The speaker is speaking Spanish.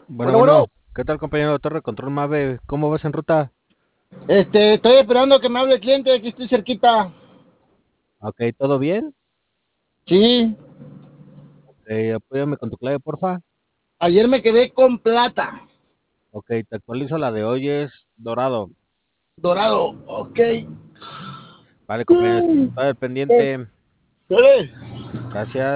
Bueno, Bueno, bueno, bueno, ¿qué tal compañero de Torre Control Mave? ¿Cómo vas en ruta? estoy esperando que me hable el cliente, aquí estoy cerquita. Ok, ¿todo bien? Sí, Ok, apóyame con tu clave, porfa. ayer me quedé con plata, Ok, te actualizo la de hoy es dorado. dorado, ok. Vale, compañero, está al Eh, pendiente. ¿Sale? Gracias.